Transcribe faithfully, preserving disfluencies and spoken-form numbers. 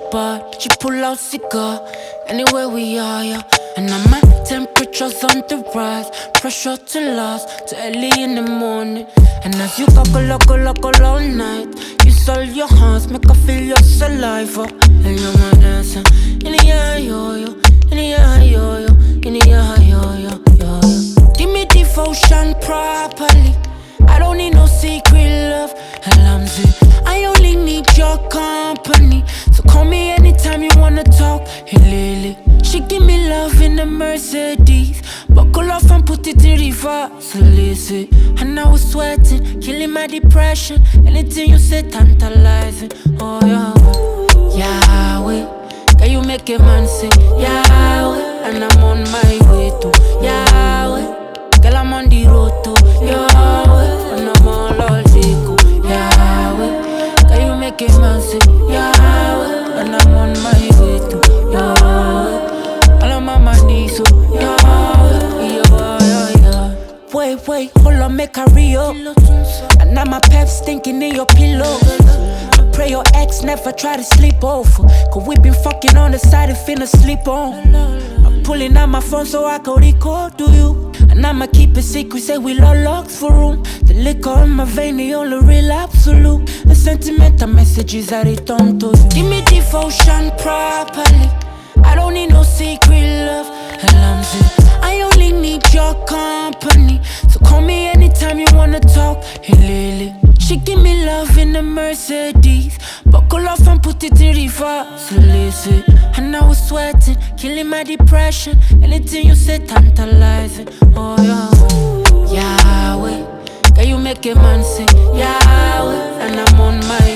apart. She pull out cigar, anywhere we are, yeah. And now my temperature's on the rise, pressure to last till early in the morning. And as you goggle, goggle, goggle all night, you sold your hands, make her feel your saliva. And you're my dancer, in the eye, yo, yo, in the eye, yo, yo, in the eye, yo, yo, yo, yo. Give me devotion properly, I don't need no secret love. Hell, I'm Z, I only need your company. So call me anytime you wanna talk. Hey, Lily, she give me love in the Mercedes, buckle off and put it in reverse. So listen, and I was sweating, killing my depression. Anything you say tantalizing. Oh yeah, Yahweh, can you make a man say Yahweh? And I'm on my way to Yahweh. Girl, I'm on the road to Yahweh, and I'm all all Zico. Yahweh, can you make a man say Yahweh? And I'm on my way to Yahweh. All I'm on my knees, so Yahweh, yeah, yeah, yeah. Wait, wait, hold on, make a real. And now my pep stinking in your pillow. I pray your ex never try to sleep over, cause we been fucking on the side and finna sleep on. I'm pulling out my phone so I can record to you. And I'ma keep it secret, say we all locked for room. The liquor in my vein, the only real absolute. The sentimental messages I return to you. Give me devotion properly, I don't need no secret love. Hell, I'm Z, I only need your company. So call me anytime you wanna talk. Hey, Lily, she give me love in the Mercedes, buckle off and put it in reverse. So listen, and I was sweating, killing my depression. Anything you say tantalizing. Oh yeah, Yahweh, can you make a man say Yahweh? And I'm on my